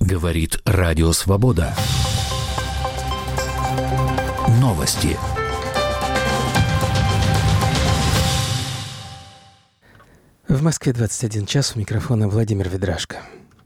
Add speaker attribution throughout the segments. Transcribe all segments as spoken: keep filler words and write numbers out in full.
Speaker 1: Говорит Радио Свобода. Новости.
Speaker 2: В Москве двадцать один час, у микрофона Владимир Ведрашко.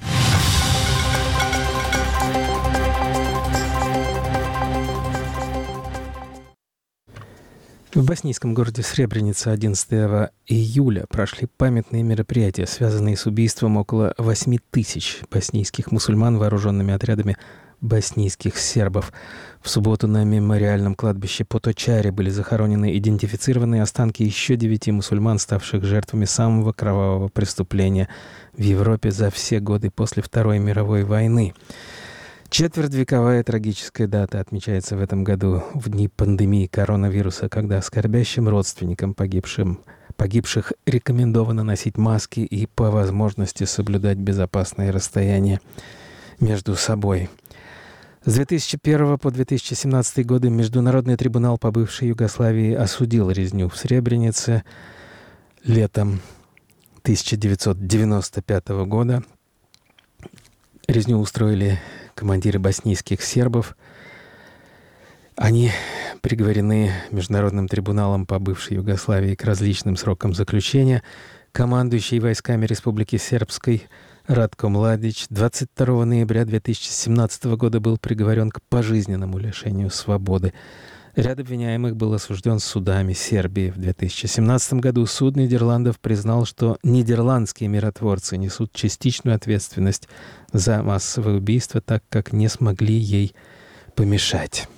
Speaker 2: В боснийском городе Сребреница одиннадцатого июля прошли памятные мероприятия, связанные с убийством около восьми тысяч боснийских мусульман вооруженными отрядами боснийских сербов. В субботу на мемориальном кладбище Поточаре были захоронены идентифицированные останки еще девяти мусульман, ставших жертвами самого кровавого преступления в Европе за все годы после Второй мировой войны. Четвертьвековая трагическая дата отмечается в этом году, в дни пандемии коронавируса, когда скорбящим родственникам погибшим, погибших рекомендовано носить маски и по возможности соблюдать безопасное расстояние между собой. С две тысячи первого по две тысячи семнадцатый годы Международный трибунал по бывшей Югославии осудил резню в Сребренице. Летом тысяча девятьсот девяносто пятого года резню устроили командиры боснийских сербов. Они приговорены Международным трибуналом по бывшей Югославии к различным срокам заключения. Командующий войсками Республики Сербской Радко Младич двадцать второго ноября две тысячи семнадцатого года был приговорен к пожизненному лишению свободы. Ряд обвиняемых был осужден судами Сербии. В две тысячи семнадцатом году суд Нидерландов признал, что нидерландские миротворцы несут частичную ответственность за массовое убийство, так как не смогли ей помешать.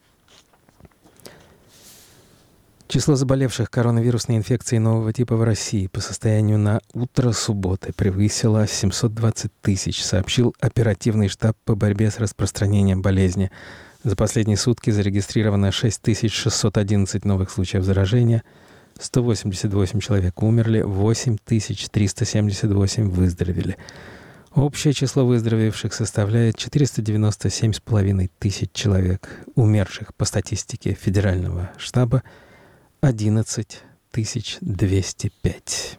Speaker 2: Число заболевших коронавирусной инфекцией нового типа в России по состоянию на утро субботы превысило семьсот двадцать тысяч, сообщил оперативный штаб по борьбе с распространением болезни. За последние сутки зарегистрировано шесть тысяч шестьсот одиннадцать новых случаев заражения, сто восемьдесят восемь человек умерли, восемь тысяч триста семьдесят восемь выздоровели. Общее число выздоровевших составляет четыреста девяносто семь с половиной тысяч человек. Умерших по статистике Федерального штаба одиннадцать тысяч двести пять.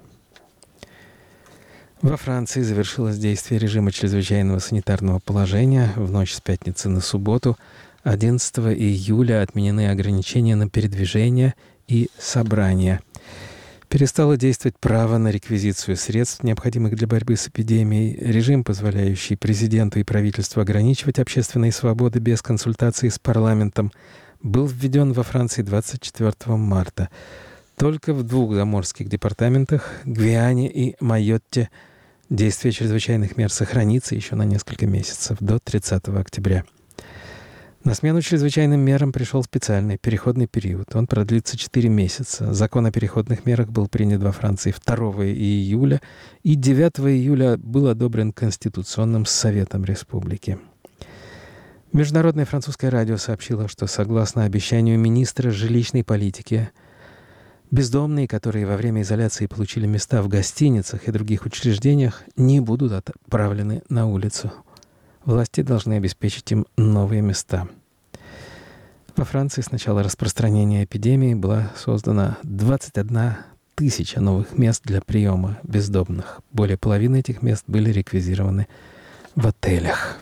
Speaker 2: Во Франции завершилось действие режима чрезвычайного санитарного положения. В ночь с пятницы на субботу, одиннадцатого июля, отменены ограничения на передвижение и собрания. Перестало действовать право на реквизицию средств, необходимых для борьбы с эпидемией. Режим, позволяющий президенту и правительству ограничивать общественные свободы без консультации с парламентом, был введен во Франции двадцать четвёртого марта. Только в двух заморских департаментах, Гвиане и Майотте, действие чрезвычайных мер сохранится еще на несколько месяцев, до тридцатого октября. На смену чрезвычайным мерам пришел специальный переходный период. Он продлится четыре месяца. Закон о переходных мерах был принят во Франции второго июля и девятого июля был одобрен Конституционным советом республики. Международное французское радио сообщило, что согласно обещанию министра жилищной политики, бездомные, которые во время изоляции получили места в гостиницах и других учреждениях, не будут отправлены на улицу. Власти должны обеспечить им новые места. Во Франции с начала распространения эпидемии была создана двадцать одна тысяча новых мест для приема бездомных. Более половины этих мест были реквизированы в отелях.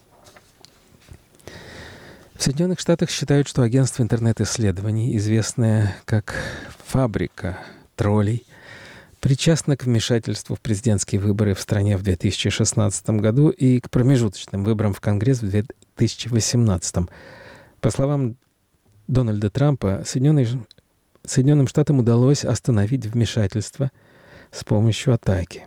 Speaker 2: В Соединенных Штатах считают, что агентство интернет-исследований, известное как «Фабрика троллей», причастно к вмешательству в президентские выборы в стране в две тысячи шестнадцатом году и к промежуточным выборам в Конгресс в две тысячи восемнадцатом. По словам Дональда Трампа, Соединенным, Соединенным Штатам удалось остановить вмешательство с помощью атаки.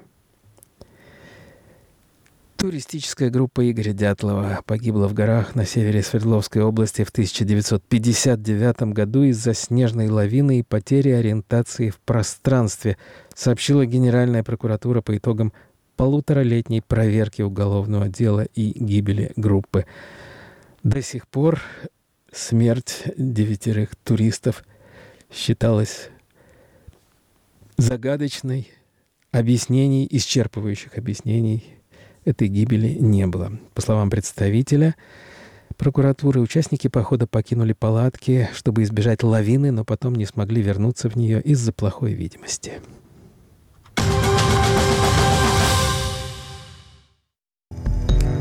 Speaker 2: Туристическая группа Игоря Дятлова погибла в горах на севере Свердловской области в тысяча девятьсот пятьдесят девятом году из-за снежной лавины и потери ориентации в пространстве, сообщила Генеральная прокуратура по итогам полуторалетней проверки уголовного дела и гибели группы. До сих пор смерть девятерых туристов считалась загадочной. Объяснений, исчерпывающих объяснений этой гибели не было. По словам представителя прокуратуры, участники похода покинули палатки, чтобы избежать лавины, но потом не смогли вернуться в нее из-за плохой видимости.